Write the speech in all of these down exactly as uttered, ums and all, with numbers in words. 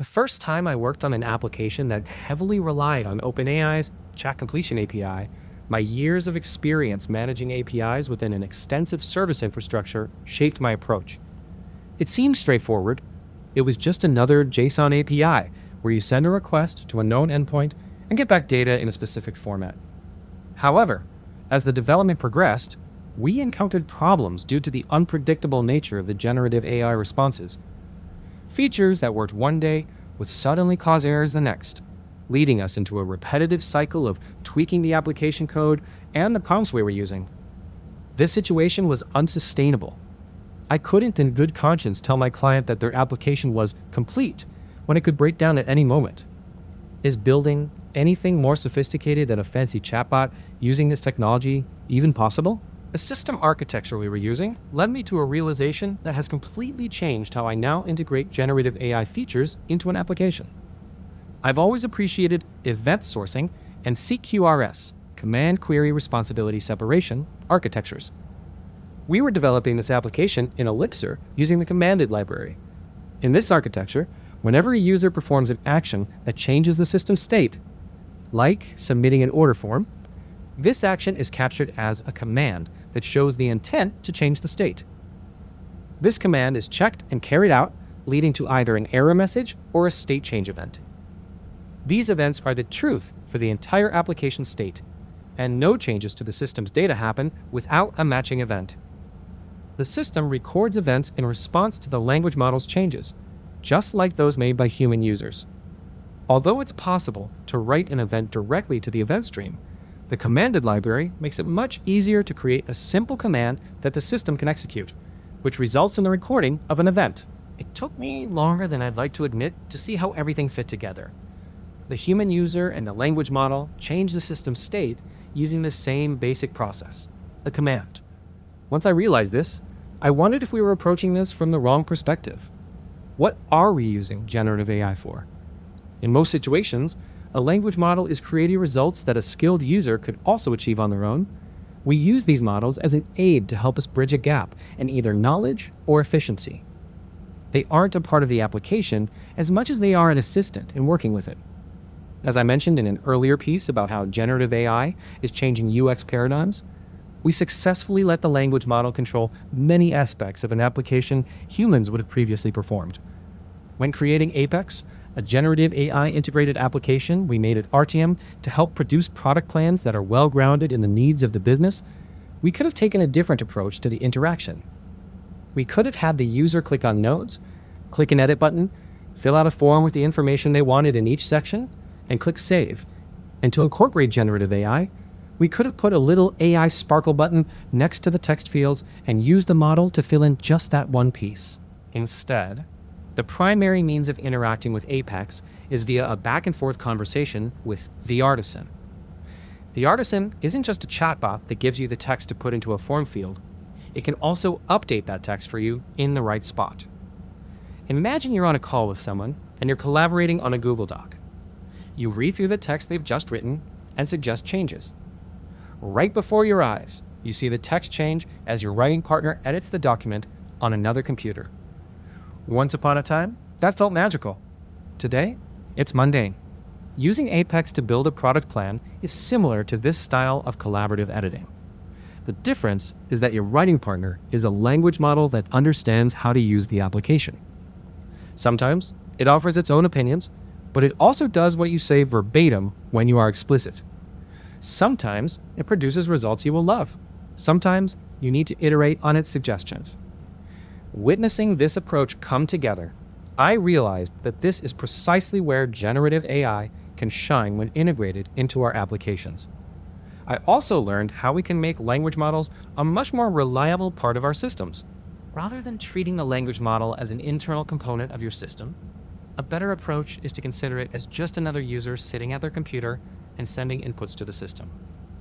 first time I worked on an application that heavily relied on OpenAI's chat completion A P I, my years of experience managing A P Is within an extensive service infrastructure shaped my approach. It seemed straightforward. It was just another JSON A P I where you send a request to a known endpoint and get back data in a specific format. However, as the development progressed, we encountered problems due to the unpredictable nature of the generative A I responses. Features that worked one day would suddenly cause errors the next, leading us into a repetitive cycle of tweaking the application code and the prompts we were using. This situation was unsustainable. I couldn't in good conscience tell my client that their application was complete when it could break down at any moment. Is building anything more sophisticated than a fancy chatbot using this technology even possible? The system architecture we were using led me to a realization that has completely changed how I now integrate generative A I features into an application. I've always appreciated event sourcing and C Q R S, Command Query Responsibility Separation, architectures. We were developing this application in Elixir using the commanded library. In this architecture, whenever a user performs an action that changes the system state, like submitting an order form, this action is captured as a command that shows the intent to change the state. This command is checked and carried out, leading to either an error message or a state change event. These events are the truth for the entire application state, and no changes to the system's data happen without a matching event. The system records events in response to the language model's changes, just like those made by human users. Although it's possible to write an event directly to the event stream, the commanded library makes it much easier to create a simple command that the system can execute, which results in the recording of an event. It took me longer than I'd like to admit to see how everything fit together. The human user and the language model change the system's state using the same basic process, the command. Once I realized this, I wondered if we were approaching this from the wrong perspective. What are we using generative A I for? In most situations, a language model is creating results that a skilled user could also achieve on their own. We use these models as an aid to help us bridge a gap in either knowledge or efficiency. They aren't a part of the application as much as they are an assistant in working with it. As I mentioned in an earlier piece about how generative A I is changing U X paradigms, we successfully let the language model control many aspects of an application humans would have previously performed. When creating Apex, a generative A I integrated application we made at Artium to help produce product plans that are well-grounded in the needs of the business, we could have taken a different approach to the interaction. We could have had the user click on nodes, click an edit button, fill out a form with the information they wanted in each section, and click save. And to incorporate generative A I, we could have put a little A I sparkle button next to the text fields and used the model to fill in just that one piece. Instead, the primary means of interacting with Apex is via a back-and-forth conversation with the artisan. The artisan isn't just a chatbot that gives you the text to put into a form field. It can also update that text for you in the right spot. Imagine you're on a call with someone and you're collaborating on a Google Doc. You read through the text they've just written and suggest changes. Right before your eyes, you see the text change as your writing partner edits the document on another computer. Once upon a time, that felt magical. Today, it's mundane. Using Apex to build a product plan is similar to this style of collaborative editing. The difference is that your writing partner is a language model that understands how to use the application. Sometimes, it offers its own opinions, but it also does what you say verbatim when you are explicit. Sometimes, it produces results you will love. Sometimes, you need to iterate on its suggestions. Witnessing this approach come together, I realized that this is precisely where generative A I can shine when integrated into our applications. I also learned how we can make language models a much more reliable part of our systems. Rather than treating the language model as an internal component of your system, a better approach is to consider it as just another user sitting at their computer and sending inputs to the system.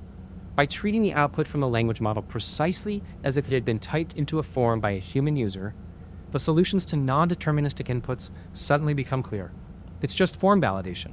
By treating the output from the language model precisely as if it had been typed into a form by a human user, the solutions to non-deterministic inputs suddenly become clear. It's just form validation.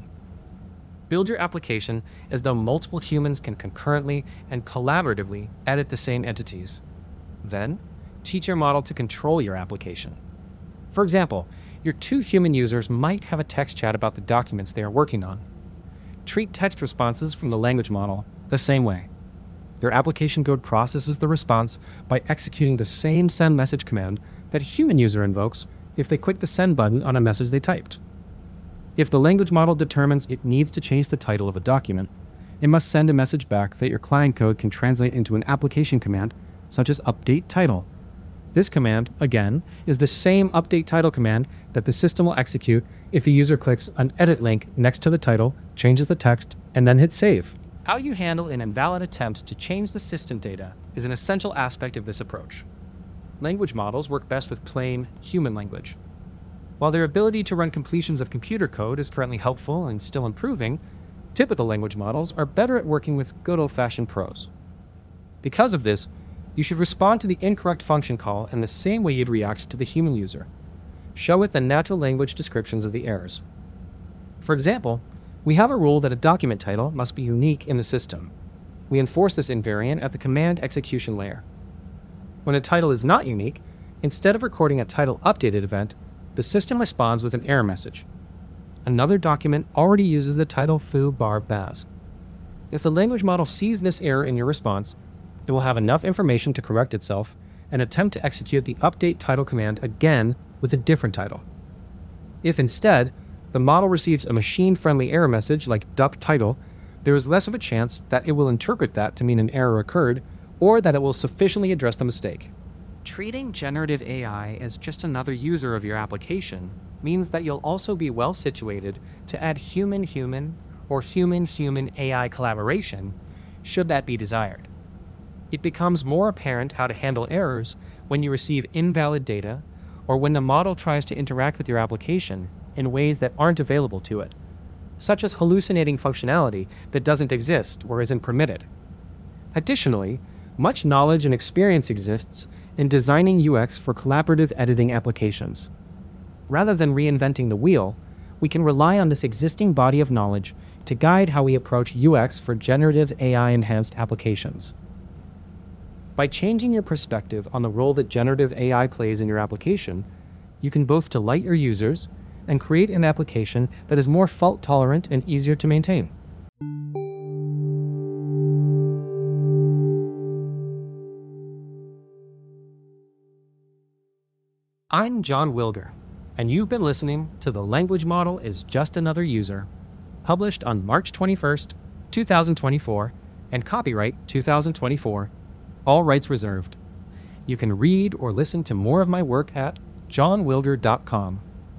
Build your application as though multiple humans can concurrently and collaboratively edit the same entities. Then, teach your model to control your application. For example, Your two human users might have a text chat about the documents they are working on. Treat text responses from the language model the same way. Your application code processes the response by executing the same send message command that a human user invokes if they click the send button on a message they typed. If the language model determines it needs to change the title of a document, it must send a message back that your client code can translate into an application command such as update title. This command, again, is the same update title command that the system will execute if the user clicks an edit link next to the title, changes the text, and then hits save. How you handle an invalid attempt to change the system data is an essential aspect of this approach. Language models work best with plain, human language. While their ability to run completions of computer code is currently helpful and still improving, typical language models are better at working with good old-fashioned prose. Because of this, you should respond to the incorrect function call in the same way you'd react to the human user. Show it the natural language descriptions of the errors. For example, we have a rule that a document title must be unique in the system. We enforce this invariant at the command execution layer. When a title is not unique, instead of recording a title updated event, the system responds with an error message. Another document already uses the title foo bar baz. If the language model sees this error in your response, it will have enough information to correct itself and attempt to execute the update title command again with a different title. If instead, the model receives a machine-friendly error message like dup title, there is less of a chance that it will interpret that to mean an error occurred or that it will sufficiently address the mistake. Treating generative A I as just another user of your application means that you'll also be well situated to add human-human or human-human A I collaboration should that be desired. It becomes more apparent how to handle errors when you receive invalid data or when the model tries to interact with your application in ways that aren't available to it, such as hallucinating functionality that doesn't exist or isn't permitted. Additionally, much knowledge and experience exists in designing U X for collaborative editing applications. Rather than reinventing the wheel, we can rely on this existing body of knowledge to guide how we approach U X for generative A I-enhanced applications. By changing your perspective on the role that generative A I plays in your application, you can both delight your users and create an application that is more fault-tolerant and easier to maintain. I'm John Wilder, and you've been listening to The Language Model is Just Another User, published on March twenty-first, two thousand twenty-four, and copyright two thousand twenty-four. All rights reserved. You can read or listen to more of my work at john wilder dot com.